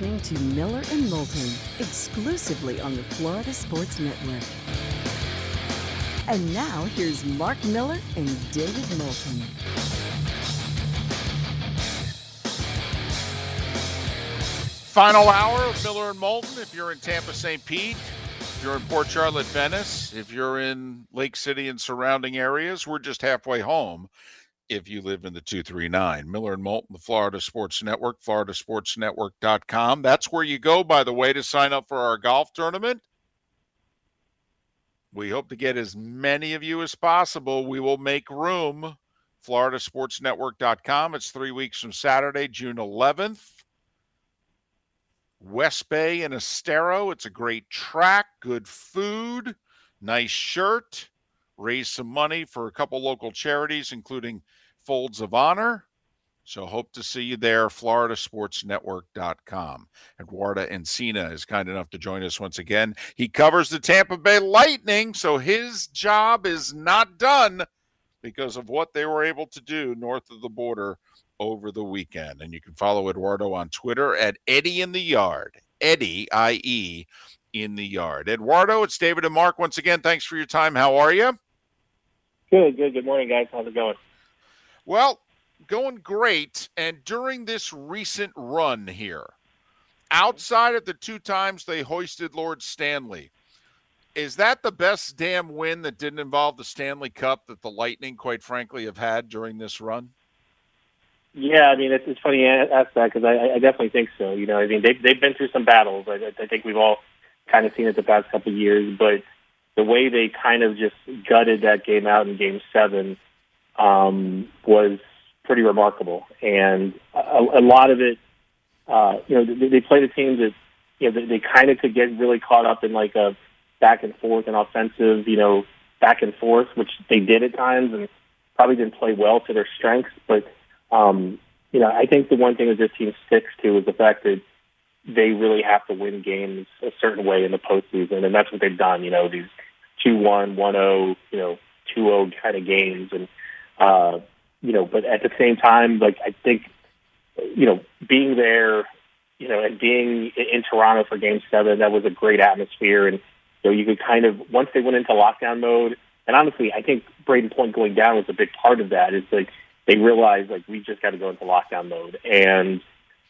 listening to Miller and Moulton, exclusively on the Florida Sports Network. And now, here's Mark Miller and David Moulton. Final hour of Miller and Moulton. If you're in Tampa, St. Pete, if you're in Port Charlotte, Venice, if you're in Lake City and surrounding areas, we're just halfway home. If you live in the 239, Miller and Moulton, the Florida Sports Network, floridasportsnetwork.com. That's where you go, by the way, to sign up for our golf tournament. We hope to get as many of you as possible. We will make room. floridasportsnetwork.com. It's 3 weeks from Saturday, June 11th. West Bay and Estero. It's a great track, good food, nice shirt. Raise some money for a couple local charities, including Folds of Honor. So hope to see you there, floridasportsnetwork.com. Eduardo Encina is kind enough to join us once again. He covers the Tampa Bay Lightning, so his job is not done because of what they were able to do north of the border over the weekend. And you can follow Eduardo on Twitter at Eddie in the Yard. Eddie, I-E, in the Yard. Eduardo, it's David and Mark once again. Thanks for your time. How are you? Good. Good morning, guys. How's it going? Well, going great. And during this recent run here, outside of the 2 times they hoisted Lord Stanley, is that the best damn win that didn't involve the Stanley Cup that the Lightning, quite frankly, have had during this run? Yeah, I mean, it's funny you ask that because I definitely think so. You know, I mean, they've been through some battles. I think we've all kind of seen it the past couple of years, but the way they kind of just gutted that game out in Game 7 was pretty remarkable. And a lot of it, you know, they play the teams that, you know, they kind of could get really caught up in like a back and forth and offensive, you know, back and forth, which they did at times and probably didn't play well to their strengths. But, you know, I think the one thing that this team sticks to is the fact that they really have to win games a certain way in the postseason, and that's what they've done. You know, these 2-1, 1-0, you know, 2-0 kind of games, and you know, but at the same time, like I think, you know, being there, you know, and being in Toronto for Game 7, that was a great atmosphere, and you know, you could kind of once they went into lockdown mode, and honestly, I think Braden Point going down was a big part of that. Is like they realized like we just got to go into lockdown mode, and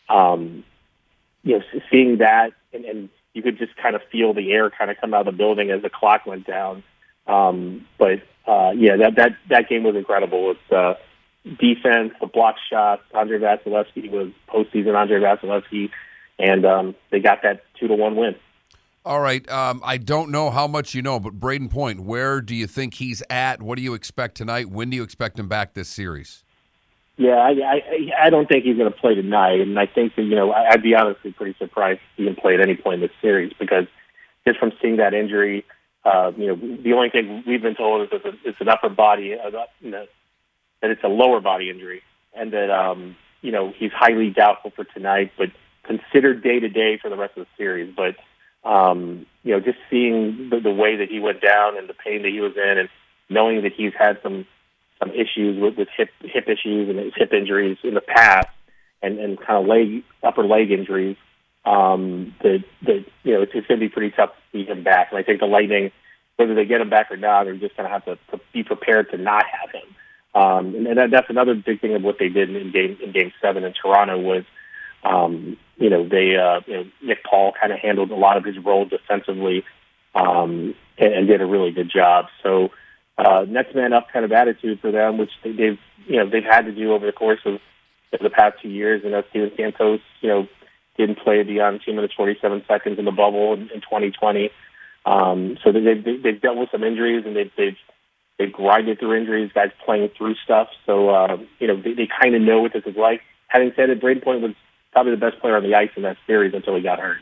you know, seeing that, and you could just kind of feel the air kind of come out of the building as the clock went down. But yeah, that game was incredible. It's defense, the block shots. Andrei Vasilevsky was postseason Andrei Vasilevsky, and they got that 2-1 win. All right. I don't know how much you know, but Braden Point, where do you think he's at? What do you expect tonight? When do you expect him back this series? Yeah, I don't think he's going to play tonight, and I think that, you know, I'd be honestly pretty surprised if he can play at any point in this series because just from seeing that injury, you know, the only thing we've been told is that it's an upper body, you know, that it's a lower body injury, and that you know, he's highly doubtful for tonight, but considered day to day for the rest of the series. But you know, just seeing the way that he went down and the pain that he was in, and knowing that he's had some issues with hip issues and his hip injuries in the past, and kind of upper leg injuries, that you know, it's going to be pretty tough to see him back. And I think the Lightning, whether they get him back or not, are just going to have to be prepared to not have him. And that's another big thing of what they did in Game 7 in Toronto was, you know, they you know, Nick Paul kind of handled a lot of his role defensively, and did a really good job. So. Next man up kind of attitude for them, which they've had to do over the course of the past 2 years. And Steven Stamkos, you know, didn't play beyond 2 minutes 47 seconds in the bubble in 2020. So they've dealt with some injuries, and they've grinded through injuries, guys playing through stuff. So you know, they kind of know what this is like. Having said it, Braden Point was probably the best player on the ice in that series until he got hurt.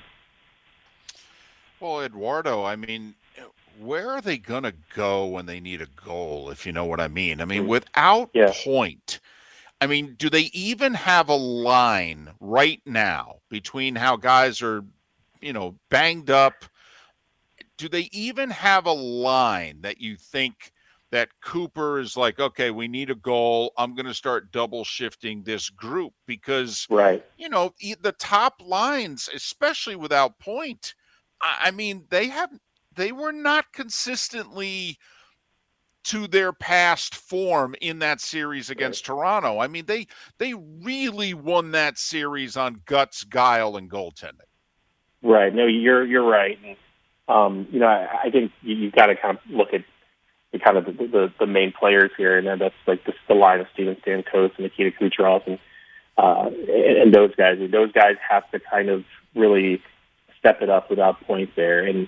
Well, Eduardo, I mean, where are they going to go when they need a goal, if you know what I mean? I mean, without Point, I mean, do they even have a line right now between how guys are, you know, banged up? Do they even have a line that you think that Cooper is like, okay, we need a goal. I'm going to start double shifting this group because, Right. The top lines, especially without Point, I mean, they were not consistently to their past form in that series against Toronto. I mean, they really won that series on guts, guile, and goaltending. Right. No, you're right. And, I think you've got to kind of look at the main players here, and that's like the line of Steven Stamkos and Nikita Kucherov and those guys. Those guys have to kind of really step it up without Point there. And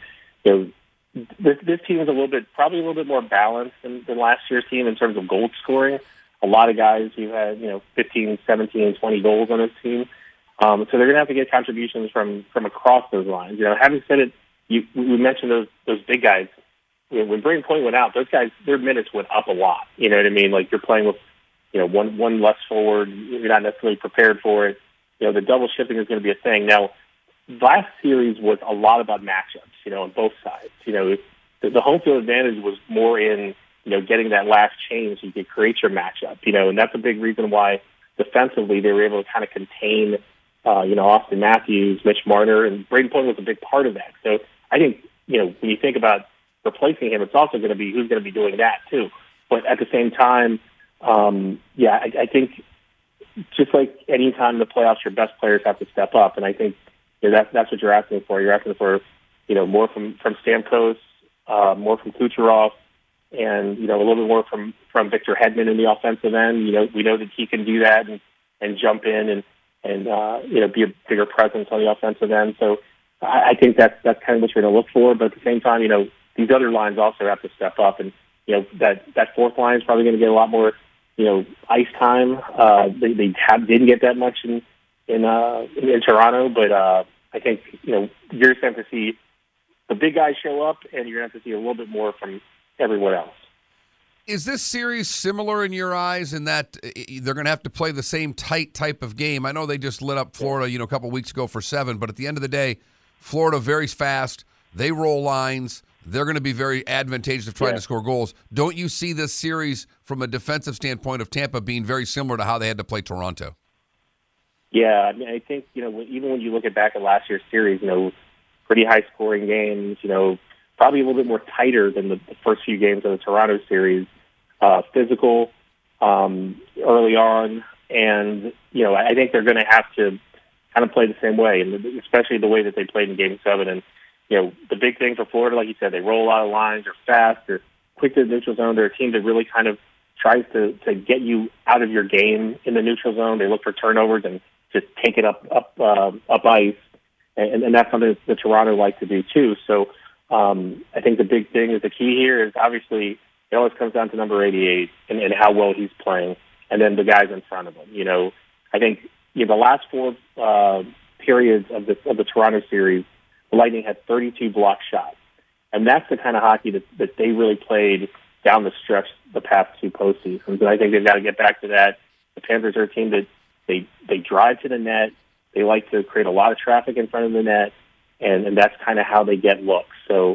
this team is probably a little bit more balanced than last year's team in terms of goal scoring. A lot of guys who had 15, 17, 20 goals on this team. So they're going to have to get contributions from across those lines. Having said it, we mentioned those big guys. When Brayden Point went out, those guys, their minutes went up a lot. You know what I mean? Like, you're playing with, one less forward. You're not necessarily prepared for it. The double shifting is going to be a thing. Now, last series was a lot about matchups, on both sides. The home field advantage was more in, getting that last change so you could create your matchup, and that's a big reason why defensively they were able to kind of contain, Austin Matthews, Mitch Marner, and Brayden Point was a big part of that. So I think, when you think about replacing him, it's also going to be who's going to be doing that too. But at the same time, I think just like any time in the playoffs, your best players have to step up, and I think that's what you're asking for. You're asking for more from Stamkos, more from Kucherov, and a little bit more from Victor Hedman in the offensive end. We know that he can do that and jump in and be a bigger presence on the offensive end. So I think that's kind of what you're going to look for. But at the same time, these other lines also have to step up, and that fourth line is probably going to get a lot more ice time. They didn't get that much in Toronto, but I think you're going to have to see the big guys show up, and you're going to have to see a little bit more from everyone else. Is this series similar in your eyes in that they're going to have to play the same tight type of game? I know they just lit up Florida, a couple weeks ago for 7, but at the end of the day, Florida very fast. They roll lines. They're going to be very advantageous of trying to score goals. Don't you see this series from a defensive standpoint of Tampa being very similar to how they had to play Toronto? Yeah, I mean, I think, even when you look back at last year's series, pretty high-scoring games, probably a little bit more tighter than the first few games of the Toronto series, physical early on, and, I think they're going to have to kind of play the same way, and especially the way that they played in Game 7. And, the big thing for Florida, like you said, they roll a lot of lines, they're fast, they're quick to the neutral zone. They're a team that really kind of tries to get you out of your game in the neutral zone. They look for turnovers and just take it up ice, and that's something that Toronto like to do too. So I think the big thing is the key here is obviously it always comes down to number 88 and how well he's playing, and then the guys in front of him. I think the last 4 periods of the Toronto series, the Lightning had 32 block shots, and that's the kind of hockey that they really played down the stretch the past 2 postseasons. And I think they've got to get back to that. The Panthers are a team that they drive to the net. They like to create a lot of traffic in front of the net, and that's kind of how they get looks. So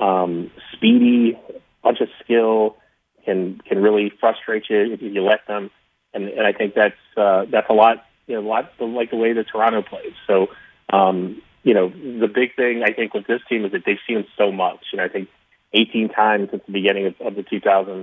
speedy, bunch of skill, can really frustrate you if you let them. And I think that's a lot, like the way that Toronto plays. So the big thing I think with this team is that they've seen so much. I think 18 times since the beginning of the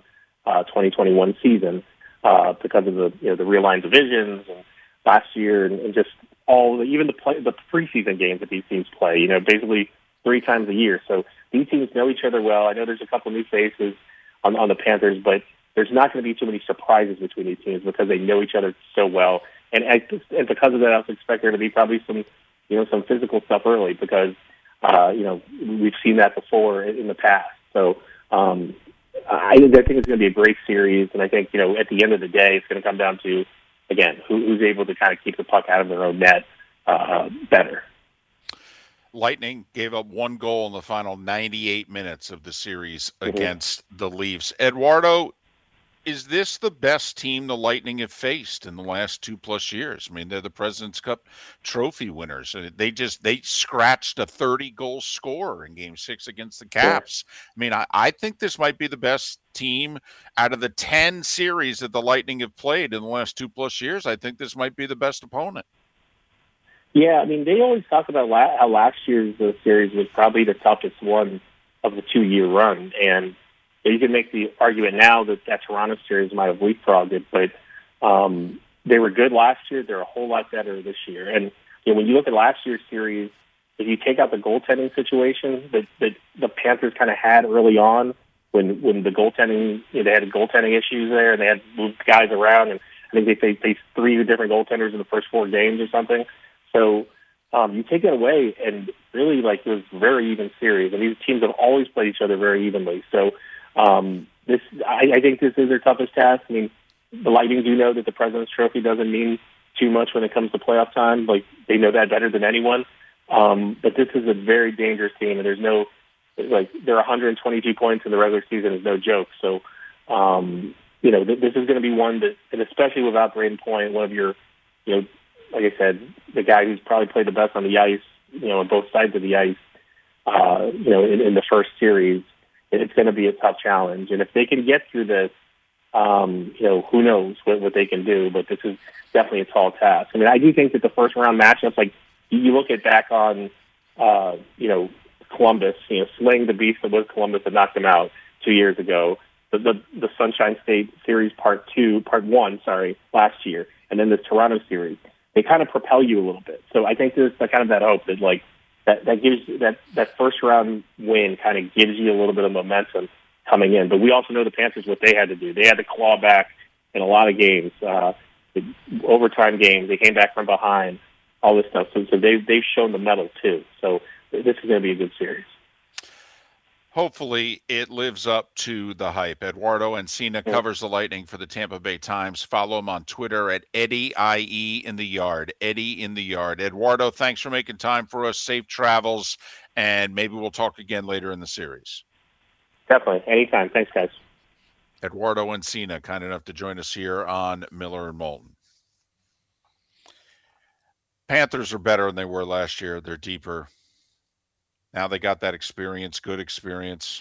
2021 season because of the realigned divisions and last year and just even the preseason games that these teams play. Basically 3 times a year. So these teams know each other well. I know there's a couple new faces on the Panthers, but there's not going to be too many surprises between these teams because they know each other so well. And because of that, I also expect there to be probably some physical stuff early because, we've seen that before in the past. So I think it's going to be a great series. And I think, at the end of the day, it's going to come down to, again, who's able to kind of keep the puck out of their own net better. Lightning gave up 1 goal in the final 98 minutes of the series against the Leafs. Eduardo, is this the best team the Lightning have faced in the last 2+ years? I mean, they're the President's Cup trophy winners. They scratched a 30-goal scorer in Game 6 against the Caps. Sure. I mean, I think this might be the best team out of the 10 series that the Lightning have played in the last 2+ years. I think this might be the best opponent. Yeah, I mean, they always talk about how last year's series was probably the toughest one of the 2-year run, and you can make the argument now that Toronto series might have leapfrogged it, but they were good last year. They're a whole lot better this year. And when you look at last year's series, if you take out the goaltending situation that the Panthers kind of had early on, when the goaltending, they had goaltending issues there, and they had moved guys around, and I think they faced 3 different goaltenders in the first 4 games or something. So you take that away, and really, it was a very even series. And these teams have always played each other very evenly. So I think this is their toughest task. I mean, the Lightning do know that the President's Trophy doesn't mean too much when it comes to playoff time. They know that better than anyone. But this is a very dangerous team, and there's no, there are 122 points in the regular season is no joke. So, this is going to be one that, and especially without Brayden Point, one of your, like I said, the guy who's probably played the best on the ice, on both sides of the ice, in the first series, it's going to be a tough challenge. And if they can get through this, who knows what they can do, but this is definitely a tall task. I mean, I do think that the first round matchups, you look at back on, Columbus, slaying the beast that was Columbus that knocked them out 2 years ago, the Sunshine State series part 1, last year, and then the Toronto series. They kind of propel you a little bit. So I think there's kind of that hope that that gives that first round win kind of gives you a little bit of momentum coming in. But we also know the Panthers, what they had to do. They had to claw back in a lot of games, overtime games. They came back from behind, all this stuff. So they've shown the mettle too. So this is going to be a good series. Hopefully it lives up to the hype. Eduardo Encina covers the Lightning for the Tampa Bay Times. Follow him on Twitter at Eddie IE in the Yard. Eddie in the Yard. Eduardo, thanks for making time for us. Safe travels, and maybe we'll talk again later in the series. Definitely. Anytime. Thanks, guys. Eduardo Encina, kind enough to join us here on Miller and Moulton. Panthers are better than they were last year. They're deeper. Now they got that experience, good experience.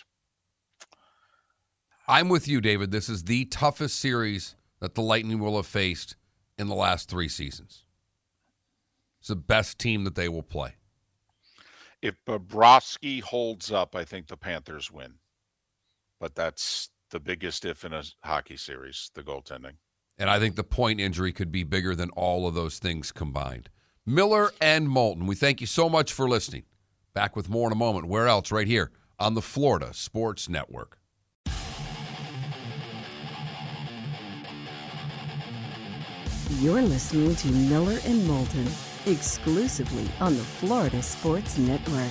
I'm with you, David. This is the toughest series that the Lightning will have faced in the last 3 seasons. It's the best team that they will play. If Bobrovsky holds up, I think the Panthers win. But that's the biggest if in a hockey series, the goaltending. And I think the point injury could be bigger than all of those things combined. Miller and Moulton, we thank you so much for listening. Back with more in a moment. Where else? Right here on the Florida Sports Network. You're listening to Miller and Moulton, exclusively on the Florida Sports Network.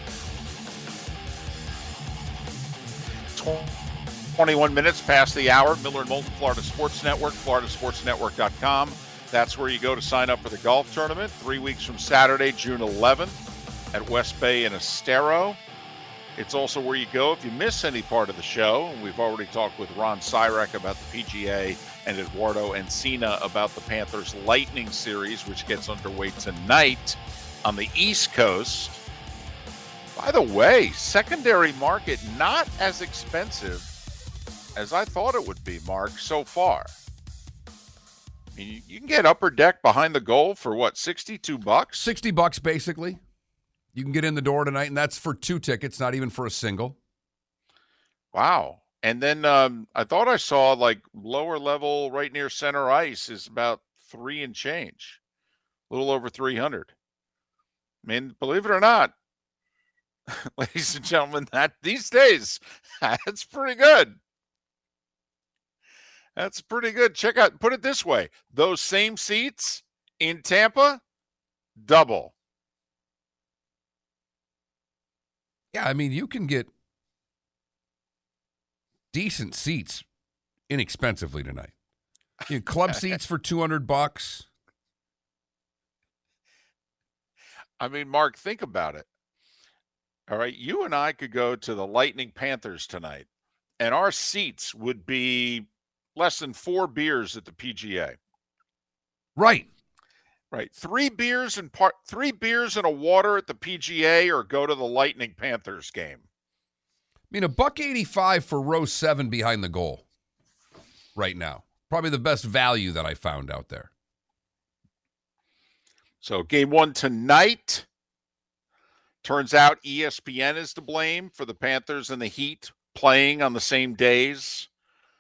21 minutes past the hour. Miller and Moulton, Florida Sports Network, floridasportsnetwork.com. That's where you go to sign up for the golf tournament 3 weeks from Saturday, June 11th. At West Bay and Estero. It's also where you go if you miss any part of the show. We've already talked with Ron Syrek about the PGA and Eduardo Encina about the Panthers Lightning series, which gets underway tonight on the East Coast. By the way, secondary market not as expensive as I thought it would be, Mark, so far. I mean, you can get upper deck behind the goal for what, $62? $60 basically. You can get in the door tonight, and that's for 2 tickets, not even for a single. Wow. And then I thought I saw lower level right near center ice is about $3 and change, a little over 300. I mean, believe it or not, ladies and gentlemen, that these days, that's pretty good. That's pretty good. Check out, put it this way, those same seats in Tampa, double. Yeah, I mean, you can get decent seats inexpensively tonight. Club seats for $200. I mean, Mark, think about it. All right, you and I could go to the Lightning Panthers tonight, and our seats would be less than 4 beers at the PGA. Right. Right. 3 beers and a water at the PGA, or go to the Lightning Panthers game. I mean, $1.85 for row 7 behind the goal right now. Probably the best value that I found out there. So game 1 tonight. Turns out ESPN is to blame for the Panthers and the Heat playing on the same days.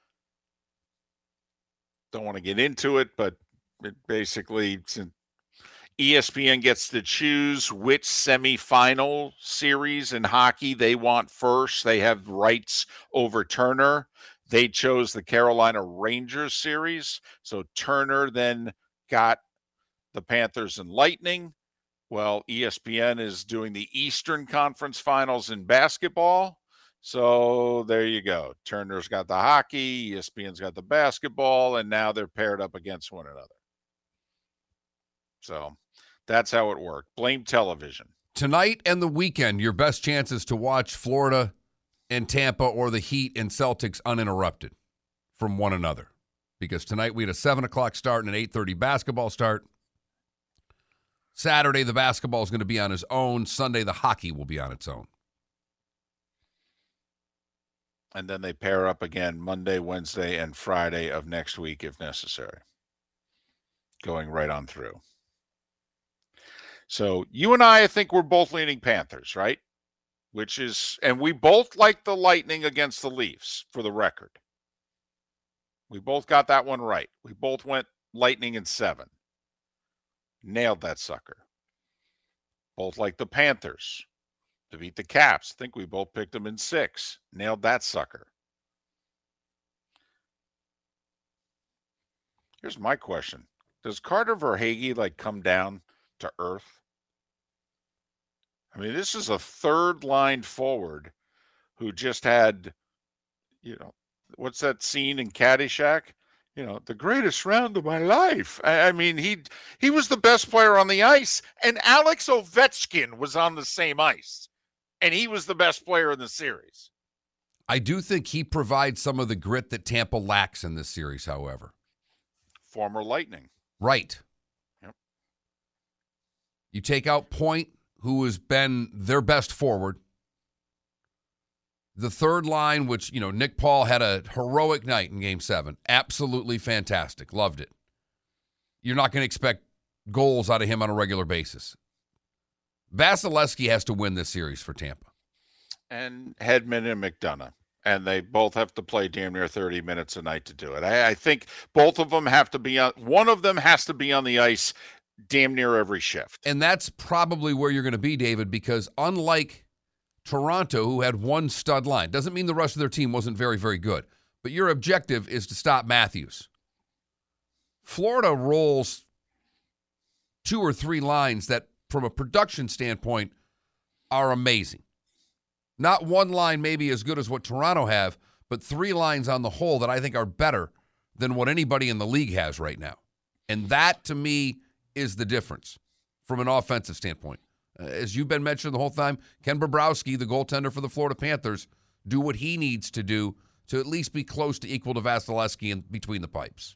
Don't want to get into it, but it basically, ESPN gets to choose which semifinal series in hockey they want first. They have rights over Turner. They chose the Carolina Rangers series. So Turner then got the Panthers and Lightning. Well, ESPN is doing the Eastern Conference Finals in basketball. So there you go. Turner's got the hockey, ESPN's got the basketball, and now they're paired up against one another. So that's how it worked. Blame television. Tonight and the weekend, your best chances to watch Florida and Tampa, or the Heat and Celtics, uninterrupted from one another. Because tonight we had a 7 o'clock start and an 8:30 basketball start. Saturday, the basketball is going to be on its own. Sunday, the hockey will be on its own. And then they pair up again Monday, Wednesday, and Friday of next week if necessary. Going right on through. So you and I think we're both leaning Panthers, right? And we both like the Lightning against the Leafs, for the record. We both got that one right. We both went Lightning in 7. Nailed that sucker. Both like the Panthers to beat the Caps. I think we both picked them in 6. Nailed that sucker. Here's my question. Does Carter Verhaeghe come down to earth? I mean, this is a third-line forward who just had, what's that scene in Caddyshack? The greatest round of my life. I mean, he was the best player on the ice, and Alex Ovechkin was on the same ice, and he was the best player in the series. I do think he provides some of the grit that Tampa lacks in this series, however. Former Lightning. Right. Yep. You take out Point, who has been their best forward. The third line, which, Nick Paul had a heroic night in Game 7. Absolutely fantastic. Loved it. You're not going to expect goals out of him on a regular basis. Vasilevsky has to win this series for Tampa. And Hedman and McDonough. And they both have to play damn near 30 minutes a night to do it. I think both of them have to be on. One of them has to be on the ice damn near every shift. And that's probably where you're going to be, David, because unlike Toronto, who had one stud line, doesn't mean the rest of their team wasn't very, very good. But your objective is to stop Matthews. Florida rolls 2 or 3 lines that, from a production standpoint, are amazing. Not one line maybe as good as what Toronto have, but 3 lines on the whole that I think are better than what anybody in the league has right now. And that, to me, is the difference from an offensive standpoint. As you've been mentioning the whole time, Ken Bobrovsky, the goaltender for the Florida Panthers, do what he needs to do to at least be close to equal to Vasilevsky in between the pipes.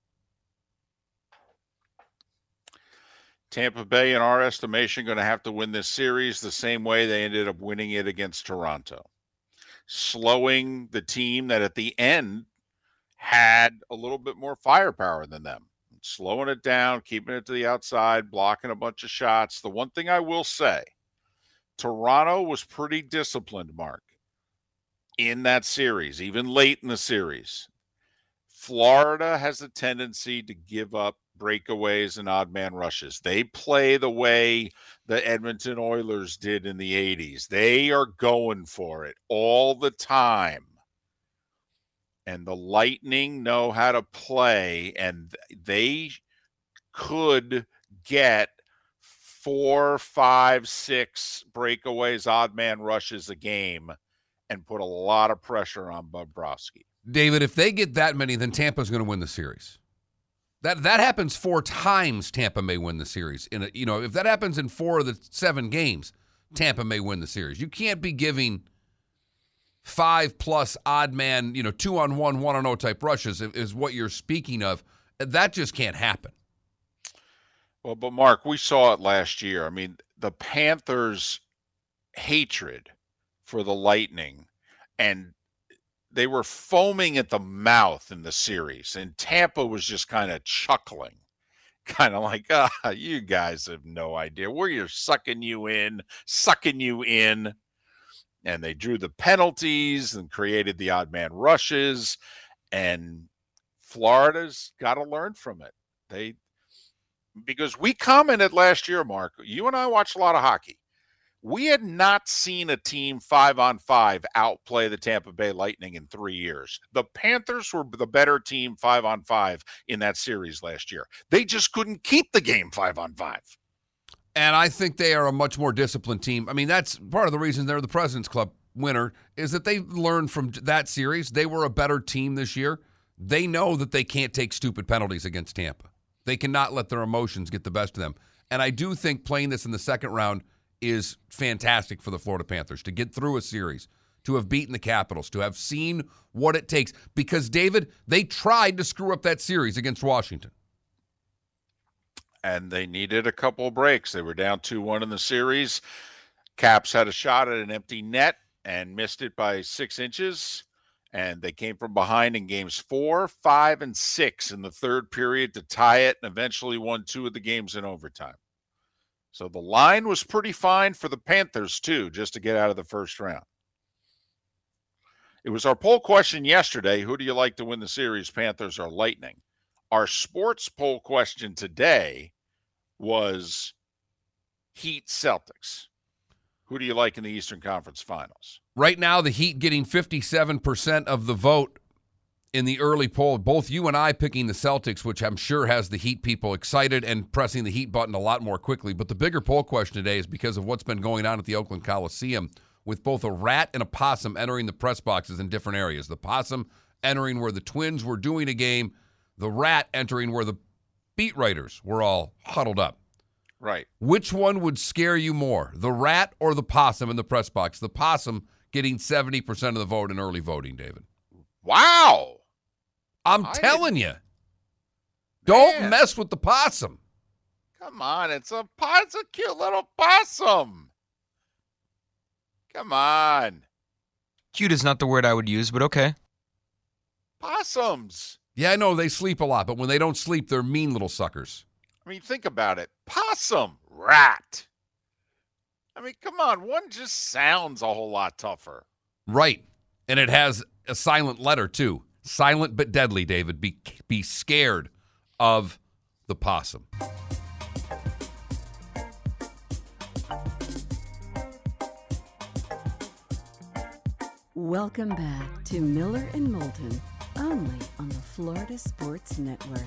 Tampa Bay, in our estimation, going to have to win this series the same way they ended up winning it against Toronto. Slowing the team that at the end had a little bit more firepower than them. Slowing it down, keeping it to the outside, blocking a bunch of shots. The one thing I will say, Toronto was pretty disciplined, Mark, in that series, even late in the series. Florida has a tendency to give up breakaways and odd man rushes. They play the way the Edmonton Oilers did in the 80s. They are going for it all the time. And the Lightning know how to play, and they could get 4, 5, 6 breakaways, odd man rushes a game and put a lot of pressure on Bobrovsky. David, if they get that many, then Tampa's going to win the series. That happens 4 times, Tampa may win the series. If that happens in 4 of the 7 games, Tampa may win the series. You can't be giving 5+ odd man, 2-on-1, 1-on-0 type rushes is what you're speaking of. That just can't happen. Well, but Mark, we saw it last year. I mean, the Panthers' hatred for the Lightning, and they were foaming at the mouth in the series, and Tampa was just kind of chuckling, kind of like, you guys have no idea. We're sucking you in. And they drew the penalties and created the odd man rushes, and Florida's got to learn from it. Because we commented last year, Mark, you and I watched a lot of hockey. We had not seen a team 5-on-5 outplay the Tampa Bay Lightning in 3 years. The Panthers were the better team 5-on-5 in that series last year. They just couldn't keep the game 5-on-5. And I think they are a much more disciplined team. I mean, that's part of the reason they're the President's Club winner, is that they learned from that series. They were a better team this year. They know that they can't take stupid penalties against Tampa. They cannot let their emotions get the best of them. And I do think playing this in the second round is fantastic for the Florida Panthers to get through a series, to have beaten the Capitals, to have seen what it takes. Because, David, they tried to screw up that series against Washington. And they needed a couple of breaks. They were down 2-1 in the series. Caps had a shot at an empty net and missed it by 6 inches. And they came from behind in games 4, 5, and 6 in the third period to tie it, and eventually won 2 of the games in overtime. So the line was pretty fine for the Panthers, too, just to get out of the first round. It was our poll question yesterday, who do you like to win the series, Panthers or Lightning? Our sports poll question today was Heat Celtics. Who do you like in the Eastern Conference Finals? Right now, the Heat getting 57% of the vote in the early poll. Both you and I picking the Celtics, which I'm sure has the Heat people excited and pressing the Heat button a lot more quickly. But the bigger poll question today is because of what's been going on at the Oakland Coliseum with both a rat and a possum entering the press boxes in different areas. The possum entering where the Twins were doing a game, the rat entering where the beat writers were all huddled up. Right. Which one would scare you more, the rat or the possum in the press box? The possum getting 70% of the vote in early voting, David. Wow. I'm telling you. Don't mess with the possum. Come on, it's a cute little possum. Come on. Cute is not the word I would use, but okay. Possums. Yeah, I know they sleep a lot, but when they don't sleep, they're mean little suckers. I mean, think about it. Possum, rat. I mean, come on. One just sounds a whole lot tougher. Right. And it has a silent letter, too. Silent but deadly, David. Be scared of the possum. Welcome back to Miller and Moulton, only on the Florida Sports Network.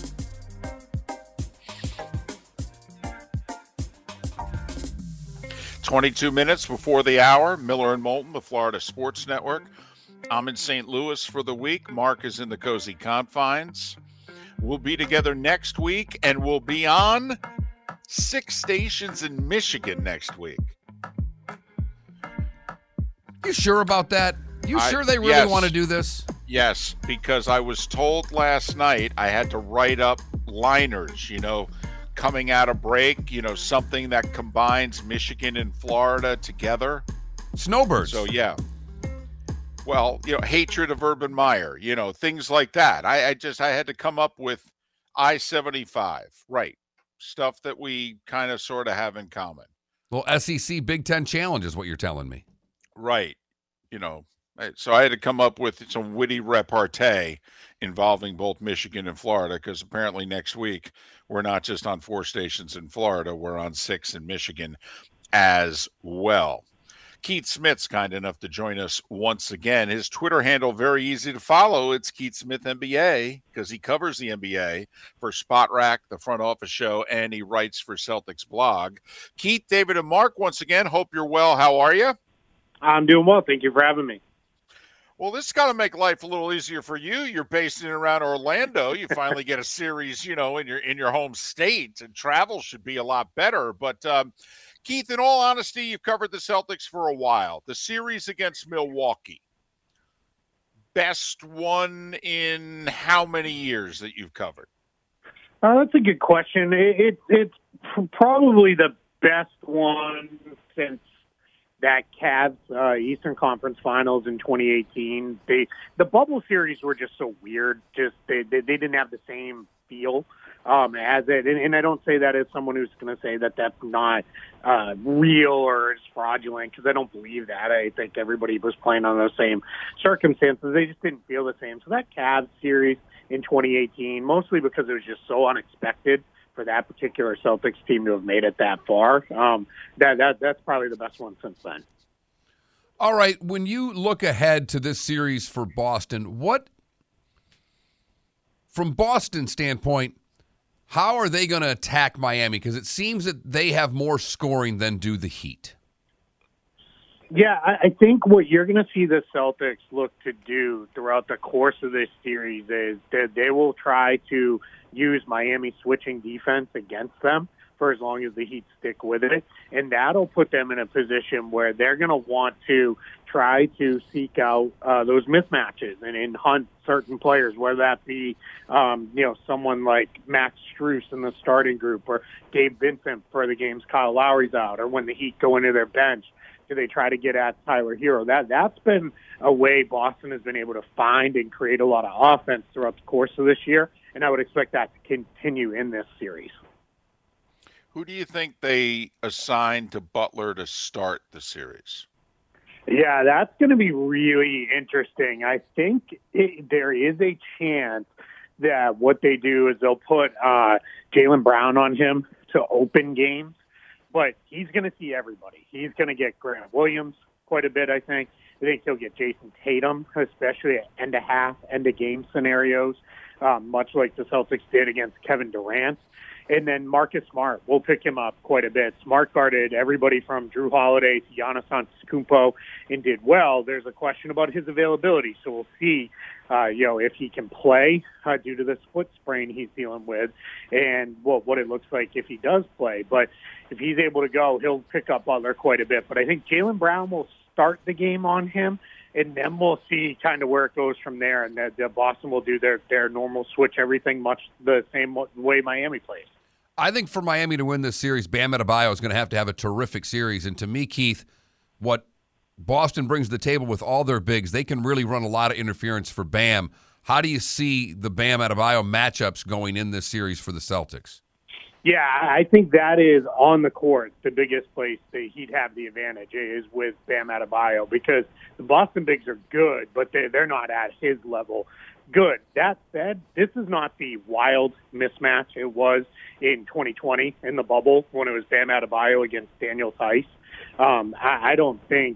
"22 minutes before the hour, Miller and Moulton, the Florida Sports Network. I'm in St. Louis for the week. Mark is in the cozy confines. We'll be together next week, and we'll be on 6 stations in Michigan next week. You sure about that? You sure they really want to do this? Yes, because I was told last night I had to write up liners, coming out of break, something that combines Michigan and Florida together. Snowbirds. So, yeah. Well, hatred of Urban Meyer, things like that. I had to come up with I-75, right? Stuff that we kind of sort of have in common. Well, SEC Big Ten Challenge is what you're telling me. Right. So I had to come up with some witty repartee involving both Michigan and Florida, because apparently next week we're not just on 4 stations in Florida, we're on 6 in Michigan as well. Keith Smith's kind enough to join us once again. His Twitter handle, very easy to follow. It's Keith Smith NBA, because he covers the NBA for Spot Rack, the front office show, and he writes for Celtics blog. Keith, David, and Mark, once again, hope you're well. How are you? I'm doing well. Thank you for having me. Well, this has got to make life a little easier for you. You're based in and around Orlando. You finally get a series, in your home state, and travel should be a lot better. But Keith, in all honesty, you've covered the Celtics for a while. The series against Milwaukee, best one in how many years that you've covered? That's a good question. It's probably the best one since that Cavs Eastern Conference Finals in 2018. The bubble series were just so weird. Just they didn't have the same feel as it. And I don't say that as someone who's going to say that that's not real or is fraudulent, because I don't believe that. I think everybody was playing on those same circumstances. They just didn't feel the same. So that Cavs series in 2018, mostly because it was just so unexpected for that particular Celtics team to have made it that far. That's probably the best one since then. All right, when you look ahead to this series for Boston, from Boston's standpoint, how are they going to attack Miami? Because it seems that they have more scoring than do the Heat. Yeah, I think what you're going to see the Celtics look to do throughout the course of this series is that they will try to use Miami switching defense against them for as long as the Heat stick with it. And that'll put them in a position where they're going to want to try to seek out those mismatches and hunt certain players, whether that be, someone like Max Strus in the starting group or Gabe Vincent for the games Kyle Lowry's out, or when the Heat go into their bench. Do they try to get at Tyler Hero? That's been a way Boston has been able to find and create a lot of offense throughout the course of this year, and I would expect that to continue in this series. Who do you think they assigned to Butler to start the series? Yeah, that's going to be really interesting. I think there is a chance that what they do is they'll put Jaylen Brown on him to open games. But he's going to see everybody. He's going to get Grant Williams quite a bit, I think. I think he'll get Jason Tatum, especially at end-of-half, end-of-game scenarios, much like the Celtics did against Kevin Durant. And then Marcus Smart, we'll pick him up quite a bit. Smart guarded everybody from Drew Holiday to Giannis Antetokounmpo and did well. There's a question about his availability, so we'll see, if he can play due to this foot sprain he's dealing with, and what it looks like if he does play. But if he's able to go, he'll pick up Butler quite a bit. But I think Jaylen Brown will start the game on him, and then we'll see kind of where it goes from there. And that Boston will do their normal switch everything much the same way Miami plays. I think for Miami to win this series, Bam Adebayo is going to have a terrific series. And to me, Keith, what Boston brings to the table with all their bigs, they can really run a lot of interference for Bam. How do you see the Bam Adebayo matchups going in this series for the Celtics? Yeah, I think that is on the court. The biggest place that he'd have the advantage is with Bam Adebayo, because the Boston bigs are good, but they're not at his level. Good. That said, this is not the wild mismatch it was in 2020 in the bubble when it was Bam Adebayo against Daniel Theis. I don't think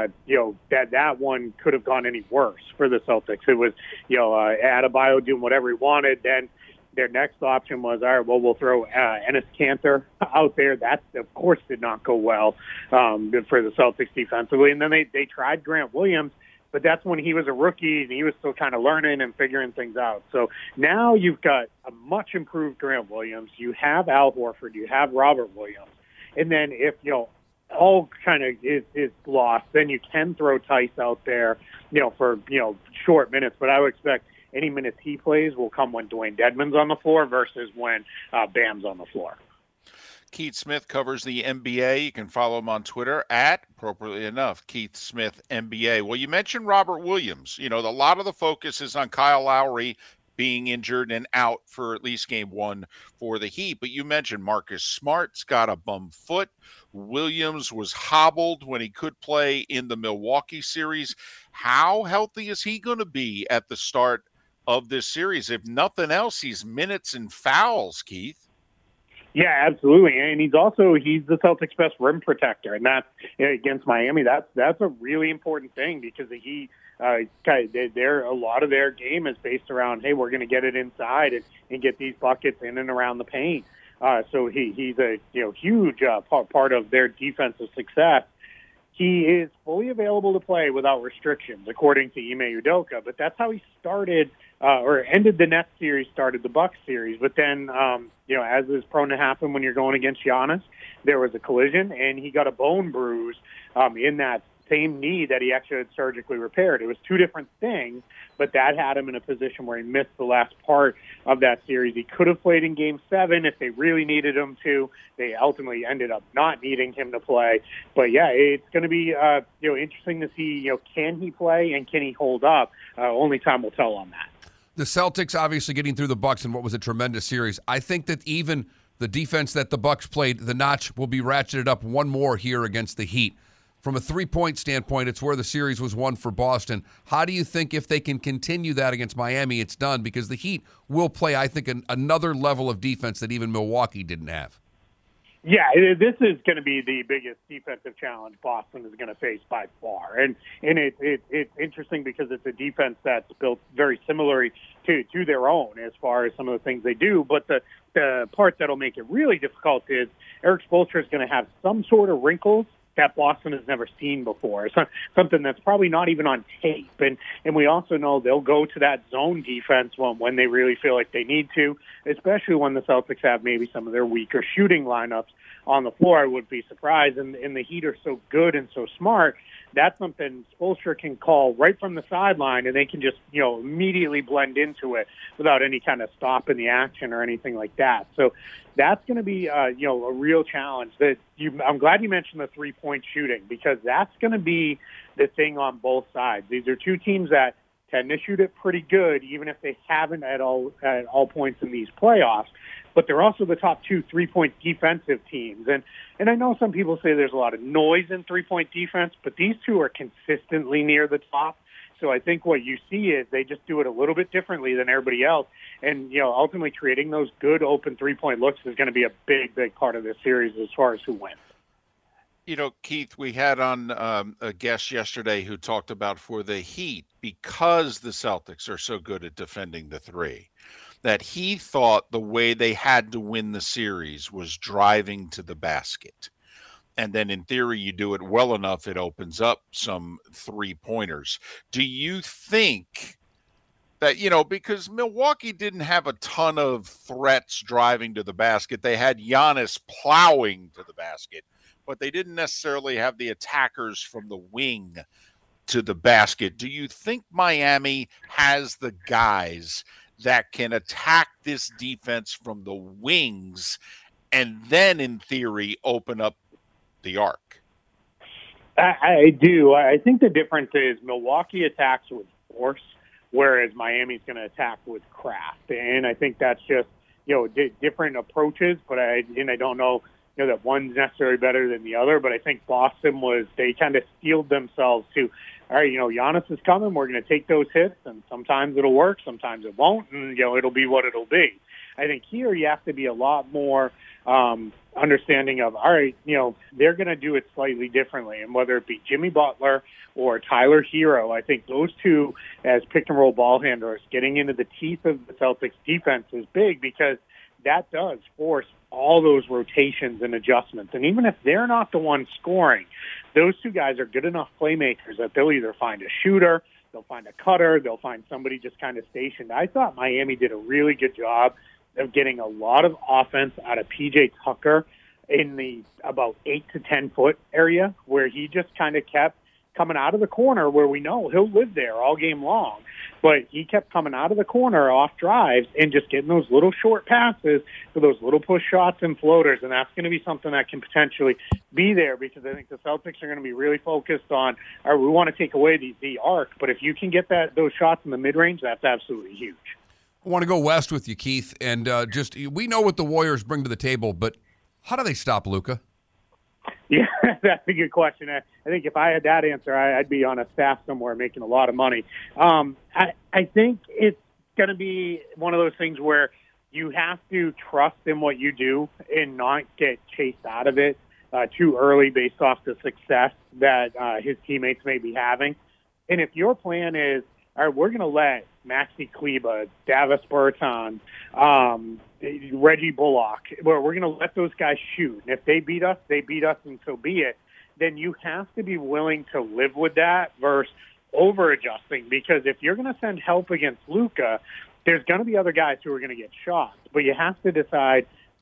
that one could have gone any worse for the Celtics. It was Adebayo doing whatever he wanted. Then their next option was, all right, well, we'll throw Enes Kanter out there. That, of course, did not go well for the Celtics defensively. And then they tried Grant Williams, but that's when he was a rookie and he was still kind of learning and figuring things out. So now you've got a much improved Grant Williams. You have Al Horford. You have Robert Williams. And then if, all kind of is lost, then you can throw Theis out there, for, short minutes. But I would expect any minutes he plays will come when Dwayne Dedmon's on the floor versus when Bam's on the floor. Keith Smith covers the NBA. You can follow him on Twitter at, appropriately enough, Keith Smith NBA. Well, you mentioned Robert Williams. A lot of the focus is on Kyle Lowry being injured and out for at least game one for the Heat. But you mentioned Marcus Smart's got a bum foot. Williams was hobbled when he could play in the Milwaukee series. How healthy is he going to be at the start of this series? If nothing else, he's minutes and fouls, Keith. Yeah, absolutely. And he's the Celtics' best rim protector. And that's against Miami. That's a really important thing, because the Heat, a lot of their game is based around, hey, we're going to get it inside and get these buckets in and around the paint. So he's a huge part of their defensive success. He is fully available to play without restrictions, according to Ime Udoka. But that's how he started or ended the Nets series, started the Bucks series. But then, as is prone to happen when you're going against Giannis, there was a collision, and he got a bone bruise in that same knee that he actually had surgically repaired. It was two different things, but that had him in a position where he missed the last part of that series. He could have played in Game 7 if they really needed him to. They ultimately ended up not needing him to play. But, yeah, it's going to be interesting to see, can he play and can he hold up? Only time will tell on that. The Celtics obviously getting through the Bucks in what was a tremendous series. I think that even the defense that the Bucks played, the notch will be ratcheted up one more here against the Heat. From a three-point standpoint, it's where the series was won for Boston. How do you think if they can continue that against Miami, it's done? Because the Heat will play, I think, another level of defense that even Milwaukee didn't have. Yeah, this is going to be the biggest defensive challenge Boston is going to face by far. And it's interesting because it's a defense that's built very similarly to their own as far as some of the things they do. But the part that'll make it really difficult is Erik Spoelstra is going to have some sort of wrinkles that Boston has never seen before, something that's probably not even on tape. And we also know they'll go to that zone defense when they really feel like they need to, especially when the Celtics have maybe some of their weaker shooting lineups on the floor. I would be surprised. And the Heat are so good and so smart. That's something Spoelstra can call right from the sideline, and they can just, immediately blend into it without any kind of stop in the action or anything like that. So that's going to be, a real challenge. I'm glad you mentioned the three-point shooting because that's going to be the thing on both sides. These are two teams that tend to shoot it pretty good, even if they haven't at all points in these playoffs. But they're also the top two three-point defensive teams. And I know some people say there's a lot of noise in three-point defense, but these two are consistently near the top. So I think what you see is they just do it a little bit differently than everybody else. And, ultimately creating those good open three-point looks is going to be a big, big part of this series as far as who wins. Keith, we had on a guest yesterday who talked about for the Heat, because the Celtics are so good at defending the three, that he thought the way they had to win the series was driving to the basket. And then in theory, you do it well enough, it opens up some three-pointers. Do you think that, because Milwaukee didn't have a ton of threats driving to the basket, they had Giannis plowing to the basket, but they didn't necessarily have the attackers from the wing to the basket. Do you think Miami has the guys that can attack this defense from the wings and then, in theory, open up the arc? I do. I think the difference is Milwaukee attacks with force, whereas Miami's going to attack with craft. And I think that's just, different approaches, but I don't know, that one's necessarily better than the other, but I think Boston they kind of steeled themselves to, all right, Giannis is coming, we're going to take those hits, and sometimes it'll work, sometimes it won't, and, it'll be what it'll be. I think here you have to be a lot more understanding of, all right, they're going to do it slightly differently, and whether it be Jimmy Butler or Tyler Hero, I think those two as pick-and-roll ball handlers getting into the teeth of the Celtics defense is big because that does force all those rotations and adjustments. And even if they're not the one scoring, those two guys are good enough playmakers that they'll either find a shooter, they'll find a cutter, they'll find somebody just kind of stationed. I thought Miami did a really good job of getting a lot of offense out of P.J. Tucker in the about 8 to 10 foot area where he just kind of kept coming out of the corner where we know he'll live there all game long. But he kept coming out of the corner off drives and just getting those little short passes for those little push shots and floaters. And that's going to be something that can potentially be there because I think the Celtics are going to be really focused on, all right, we want to take away the arc. But if you can get those shots in the mid-range, that's absolutely huge. I want to go west with you, Keith. And we know what the Warriors bring to the table, but how do they stop Luka? Yeah, that's a good question. I think if I had that answer, I'd be on a staff somewhere making a lot of money. I think it's going to be one of those things where you have to trust in what you do and not get chased out of it too early based off the success that his teammates may be having. And if your plan is, all right, we're going to let Maxi Kleber, Davis Bertans, Reggie Bullock, we're going to let those guys shoot. And if they beat us, and so be it. Then you have to be willing to live with that versus over-adjusting. Because if you're going to send help against Luka, there's going to be other guys who are going to get shots. But you have to decide,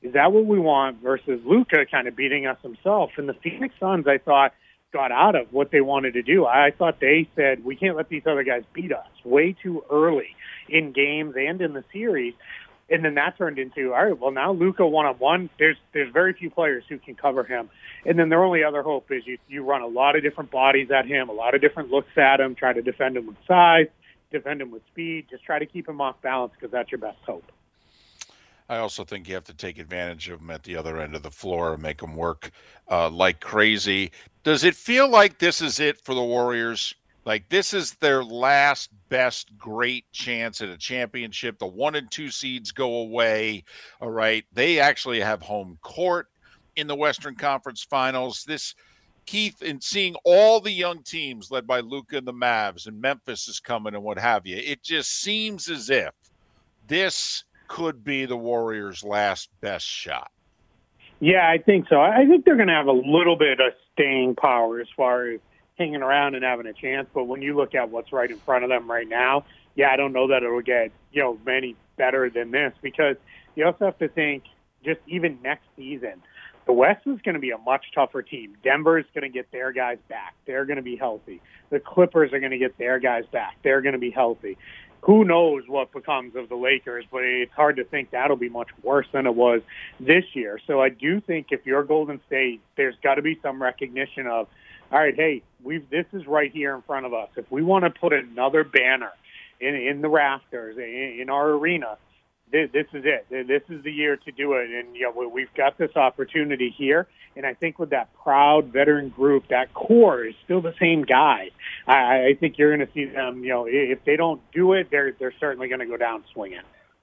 Is that what we want versus Luka kind of beating us himself? And the Phoenix Suns, I thought, got out of what they wanted to do. I thought they said, we can't let these other guys beat us way too early in games and in the series. And then that turned into, all right, well, now Luka one-on-one, there's very few players who can cover him. And then their only other hope is you run a lot of different bodies at him, a lot of different looks at him, try to defend him with size, defend him with speed, just try to keep him off balance because that's your best hope. I also think you have to take advantage of them at the other end of the floor and make them work like crazy. Does it feel like this is it for the Warriors? Like this is their last best great chance at a championship. The 1 and 2 seeds go away. All right. They actually have home court in the Western Conference Finals. This, Keith, in seeing all the young teams led by Luka and the Mavs, and Memphis is coming and what have you, it just seems as if this could be the Warriors' last best shot. Yeah, I think so. I think they're going to have a little bit of staying power as far as hanging around and having a chance. But when you look at what's right in front of them right now, yeah, I don't know that it'll get, many better than this, because you also have to think just even next season, the West is going to be a much tougher team. Denver's going to get their guys back. They're going to be healthy. The Clippers are going to get their guys back. They're going to be healthy. Who knows what becomes of the Lakers, but it's hard to think that'll be much worse than it was this year. So I do think if you're Golden State, there's got to be some recognition of, all right, hey, this is right here in front of us. If we want to put another banner in the rafters, in our arena, this is it. This is the year to do it. And we've got this opportunity here. And I think with that proud veteran group, that core is still the same guy. I think you're going to see them, if they don't do it, they're certainly going to go down swinging.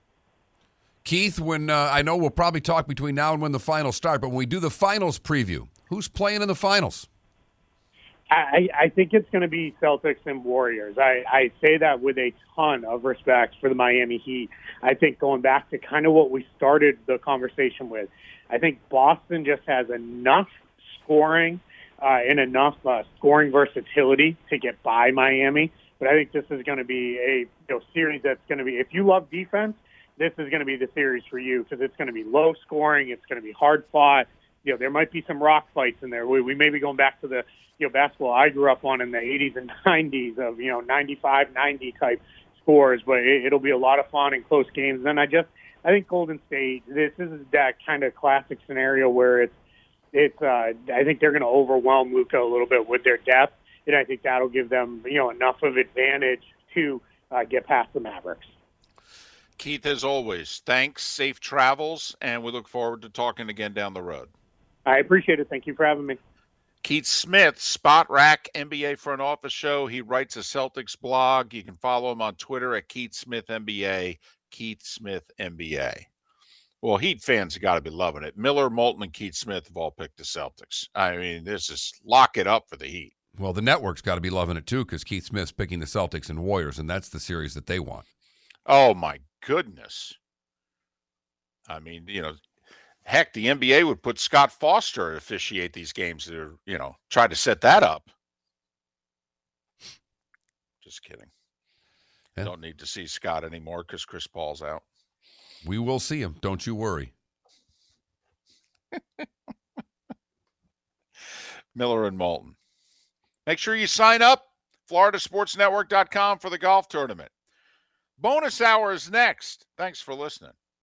Keith, when I know we'll probably talk between now and when the finals start, but when we do the finals preview, who's playing in the finals? I think it's going to be Celtics and Warriors. I say that with a ton of respect for the Miami Heat. I think going back to kind of what we started the conversation with, I think Boston just has enough scoring and enough scoring versatility to get by Miami. But I think this is going to be a series that's going to be, if you love defense, this is going to be the series for you because it's going to be low scoring. It's going to be hard fought. There might be some rock fights in there. We may be going back to the basketball I grew up on in the 80s and 90s of 95, 90 type scores, but it'll be a lot of fun and close games. And I think Golden State, this is that kind of classic scenario where I think they're going to overwhelm Luka a little bit with their depth, and I think that'll give them enough of advantage to get past the Mavericks. Keith, as always, thanks, safe travels, and we look forward to talking again down the road. I appreciate it. Thank you for having me. Keith Smith, Spot Rack NBA Front Office Show. He writes a Celtics blog. You can follow him on Twitter at Keith Smith NBA, Keith Smith NBA. Well, Heat fans have got to be loving it. Miller, Moulton, and Keith Smith have all picked the Celtics. I mean, this is lock it up for the Heat. Well, the network's got to be loving it, too, because Keith Smith's picking the Celtics and Warriors, and that's the series that they want. Oh, my goodness. I mean, heck, the NBA would put Scott Foster to officiate these games that are, try to set that up. Just kidding. Yeah. Don't need to see Scott anymore because Chris Paul's out. We will see him. Don't you worry. Miller and Moulton. Make sure you sign up, floridasportsnetwork.com for the golf tournament. Bonus hour is next. Thanks for listening.